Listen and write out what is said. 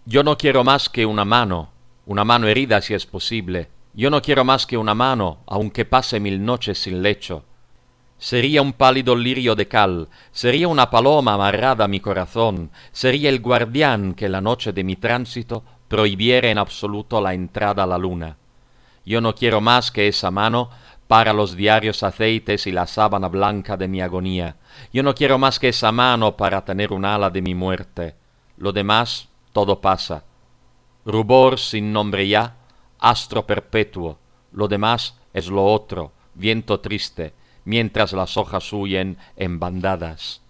Yo no quiero más que una mano herida si es posible. Yo no quiero más que una mano, aunque pase 1000 noches sin lecho. Sería un pálido lirio de cal, sería una paloma amarrada a mi corazón, sería el guardián que la noche de mi tránsito prohibiera en absoluto la entrada a la luna. Yo no quiero más que esa mano para los diarios aceites y la sábana blanca de mi agonía. Yo no quiero más que esa mano para tener un ala de mi muerte. Lo demás, todo pasa. Rubor sin nombre ya, astro perpetuo. Lo demás es lo otro, viento triste, mientras las hojas huyen en bandadas.